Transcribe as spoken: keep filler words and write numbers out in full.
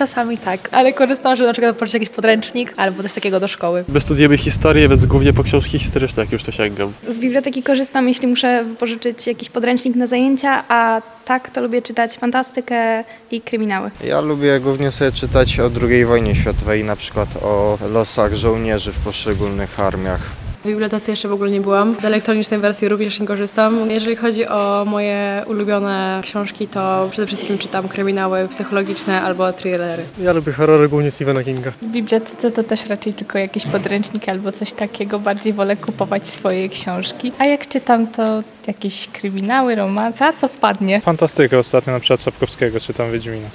czasami tak, ale korzystam, żeby na przykład pożyczyć jakiś podręcznik albo coś takiego do szkoły. My studiujemy historię, więc głównie po książki historyczne, jak już to sięgam. Z biblioteki korzystam, jeśli muszę wypożyczyć jakiś podręcznik na zajęcia, a tak to lubię czytać fantastykę i kryminały. Ja lubię głównie sobie czytać o drugiej wojnie światowej, na przykład o losach żołnierzy w poszczególnych armiach. W bibliotece jeszcze w ogóle nie byłam. Z elektronicznej wersji również nie korzystam. Jeżeli chodzi o moje ulubione książki, to przede wszystkim czytam kryminały psychologiczne albo thrillery. Ja lubię horrory głównie Stephena Kinga. W bibliotece to też raczej tylko jakieś podręczniki albo coś takiego. Bardziej wolę kupować swoje książki. A jak czytam, to jakieś kryminały, romanse, a co wpadnie. Fantastykę ostatnio, na przykład Sapkowskiego czytam Wiedźmina.